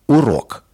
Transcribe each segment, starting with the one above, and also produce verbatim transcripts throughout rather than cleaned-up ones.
Урок.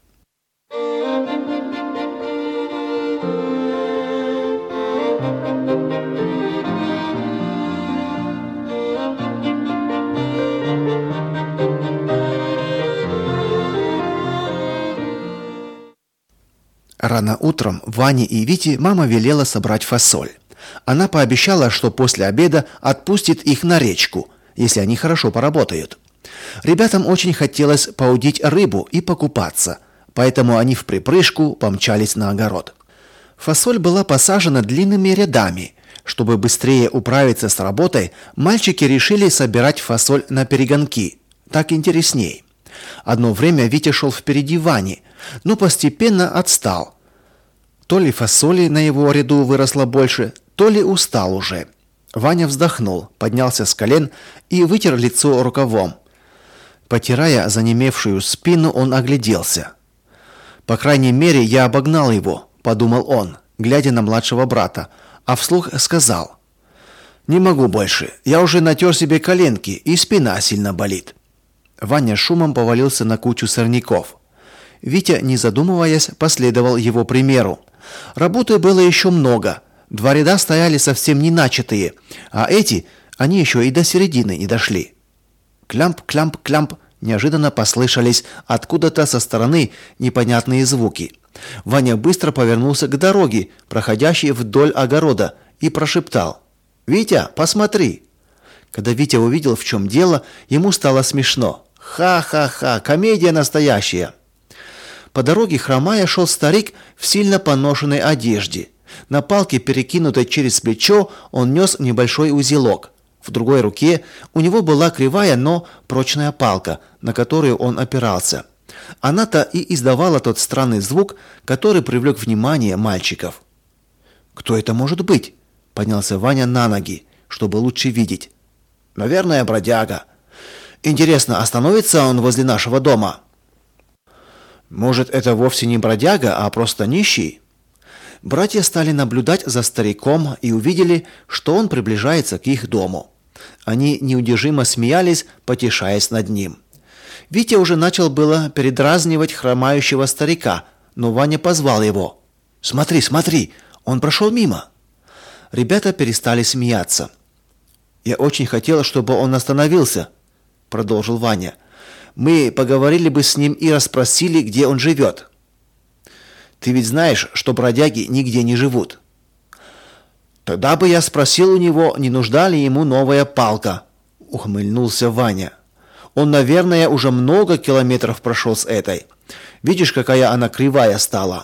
Рано утром Ване и Вите мама велела собрать фасоль. Она пообещала, что после обеда отпустит их на речку, если они хорошо поработают. Ребятам очень хотелось поудить рыбу и покупаться, поэтому они вприпрыжку помчались на огород. Фасоль была посажена длинными рядами. Чтобы быстрее управиться с работой, мальчики решили собирать фасоль на перегонки. Так интересней. Одно время Витя шел впереди Вани, но постепенно отстал. То ли фасоли на его ряду выросло больше, то ли устал уже. Ваня вздохнул, поднялся с колен и вытер лицо рукавом. Потирая занемевшую спину, он огляделся. «По крайней мере, я обогнал его», — подумал он, глядя на младшего брата, а вслух сказал: «Не могу больше, я уже натер себе коленки, и спина сильно болит». Ваня шумом повалился на кучу сорняков. Витя, не задумываясь, последовал его примеру. Работы было еще много. Два ряда стояли совсем не начатые, а эти, они еще и до середины не дошли. Клямп, клямп, клямп, неожиданно послышались откуда-то со стороны непонятные звуки. Ваня быстро повернулся к дороге, проходящей вдоль огорода, и прошептал: «Витя, посмотри!» Когда Витя увидел, в чем дело, ему стало смешно. «Ха-ха-ха, комедия настоящая!» По дороге, хромая, шел старик в сильно поношенной одежде. На палке, перекинутой через плечо, он нес небольшой узелок. В другой руке у него была кривая, но прочная палка, на которую он опирался. Она-то и издавала тот странный звук, который привлек внимание мальчиков. «Кто это может быть?» — поднялся Ваня на ноги, чтобы лучше видеть. «Наверное, бродяга. Интересно, остановится он возле нашего дома?» «Может, это вовсе не бродяга, а просто нищий?» Братья стали наблюдать за стариком и увидели, что он приближается к их дому. Они неудержимо смеялись, потешаясь над ним. Витя уже начал было передразнивать хромающего старика, но Ваня позвал его. «Смотри, смотри, он прошел мимо». Ребята перестали смеяться. «Я очень хотел, чтобы он остановился», — продолжил Ваня. «Мы поговорили бы с ним и расспросили, где он живет». «Ты ведь знаешь, что бродяги нигде не живут». «Тогда бы я спросил у него, не нужна ли ему новая палка», — ухмыльнулся Ваня. «Он, наверное, уже много километров прошел с этой. Видишь, какая она кривая стала».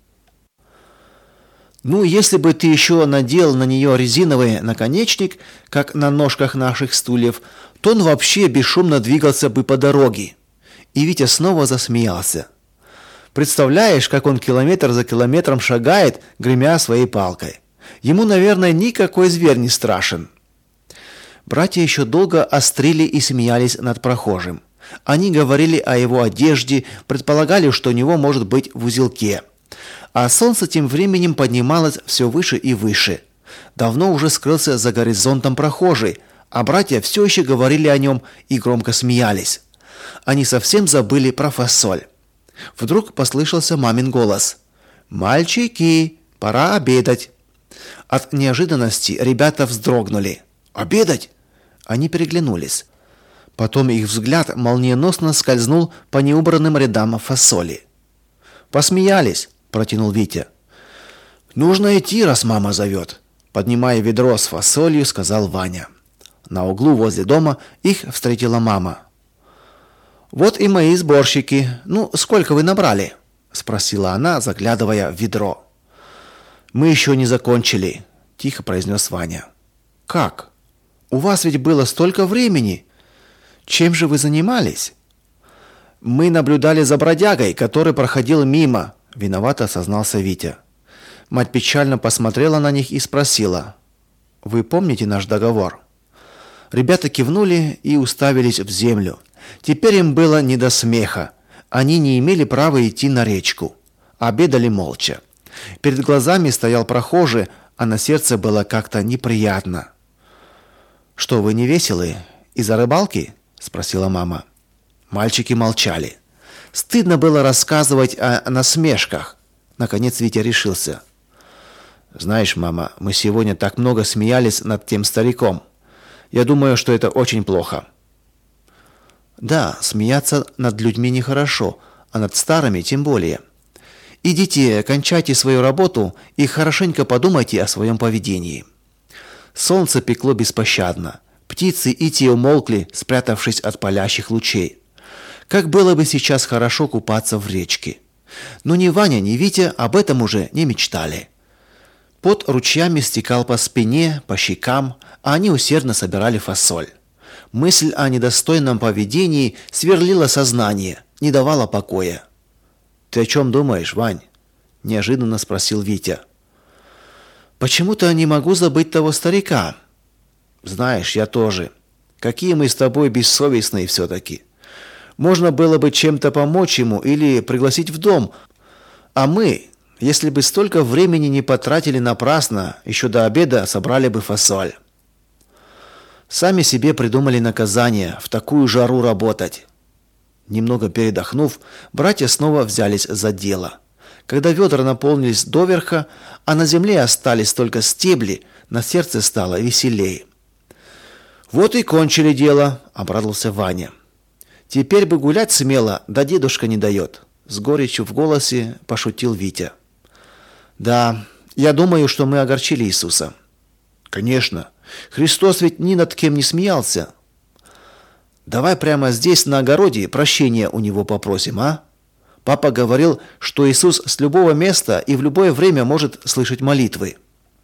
«Ну, если бы ты еще надел на нее резиновый наконечник, как на ножках наших стульев, то он вообще бесшумно двигался бы по дороге». И Витя снова засмеялся. «Представляешь, как он километр за километром шагает, гремя своей палкой. Ему, наверное, никакой зверь не страшен». Братья еще долго острили и смеялись над прохожим. Они говорили о его одежде, предполагали, что у него может быть в узелке. А солнце тем временем поднималось все выше и выше. Давно уже скрылся за горизонтом прохожий, а братья все еще говорили о нем и громко смеялись. Они совсем забыли про фасоль. Вдруг послышался мамин голос: «Мальчики, пора обедать». От неожиданности ребята вздрогнули. «Обедать?» Они переглянулись. Потом их взгляд молниеносно скользнул по неубранным рядам фасоли. «Посмеялись», — протянул Витя. «Нужно идти, раз мама зовет», — поднимая ведро с фасолью, сказал Ваня. На углу возле дома их встретила мама. «Вот и мои сборщики. Ну, сколько вы набрали?» — спросила она, заглядывая в ведро. «Мы еще не закончили», — тихо произнес Ваня. «Как? У вас ведь было столько времени. Чем же вы занимались?» «Мы наблюдали за бродягой, который проходил мимо», — виновато сознался Витя. Мать печально посмотрела на них и спросила: «Вы помните наш договор?» Ребята кивнули и уставились в землю. Теперь им было не до смеха. Они не имели права идти на речку. Обедали молча. Перед глазами стоял прохожий, а на сердце было как-то неприятно. «Что, вы не веселые? Из-за рыбалки?» — спросила мама. Мальчики молчали. Стыдно было рассказывать о насмешках. Наконец Витя решился. «Знаешь, мама, мы сегодня так много смеялись над тем стариком. Я думаю, что это очень плохо». «Да, смеяться над людьми нехорошо, а над старыми тем более. Идите, кончайте свою работу и хорошенько подумайте о своем поведении». Солнце пекло беспощадно. Птицы и те умолкли, спрятавшись от палящих лучей. Как было бы сейчас хорошо купаться в речке. Но ни Ваня, ни Витя об этом уже не мечтали. Пот ручьями стекал по спине, по щекам, а они усердно собирали фасоль. Мысль о недостойном поведении сверлила сознание, не давала покоя. «Ты о чем думаешь, Вань?» – неожиданно спросил Витя. «Почему-то не могу забыть того старика. Знаешь, я тоже. Какие мы с тобой бессовестные все-таки. Можно было бы чем-то помочь ему или пригласить в дом. А мы, если бы столько времени не потратили напрасно, еще до обеда собрали бы фасоль. Сами себе придумали наказание в такую жару работать». Немного передохнув, братья снова взялись за дело. Когда ведра наполнились доверха, а на земле остались только стебли, на сердце стало веселее. «Вот и кончили дело», — обрадовался Ваня. «Теперь бы гулять смело, да дедушка не дает», — с горечью в голосе пошутил Витя. «Да, я думаю, что мы огорчили Иисуса». «Конечно, Христос ведь ни над кем не смеялся». «Давай прямо здесь, на огороде, прощения у него попросим, а? Папа говорил, что Иисус с любого места и в любое время может слышать молитвы».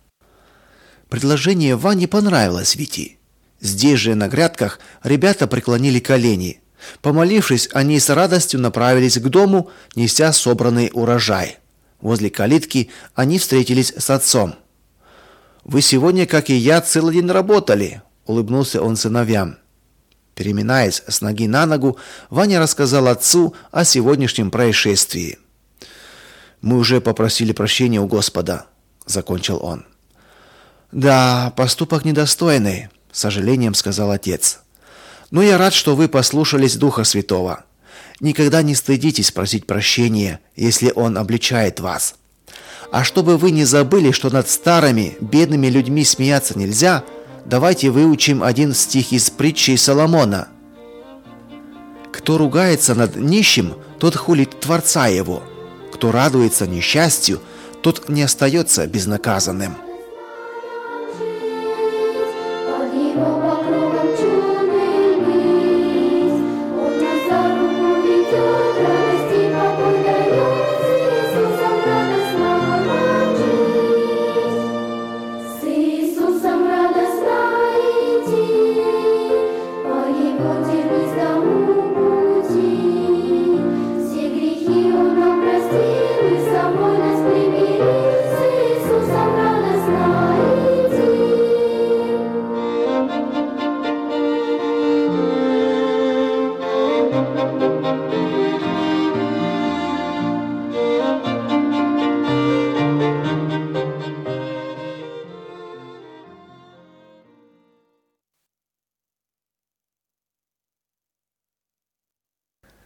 Предложение Ване понравилось Вите. Здесь же, на грядках, ребята преклонили колени. Помолившись, они с радостью направились к дому, неся собранный урожай. Возле калитки они встретились с отцом. «Вы сегодня, как и я, целый день работали», — улыбнулся он сыновьям. Переминаясь с ноги на ногу, Ваня рассказал отцу о сегодняшнем происшествии. «Мы уже попросили прощения у Господа», — закончил он. «Да, поступок недостойный», — с сожалением сказал отец. «Но я рад, что вы послушались Духа Святого. Никогда не стыдитесь просить прощения, если Он обличает вас. А чтобы вы не забыли, что над старыми, бедными людьми смеяться нельзя, давайте выучим один стих из притчи Соломона. «Кто ругается над нищим, тот хулит Творца его. Кто радуется несчастью, тот не остается безнаказанным».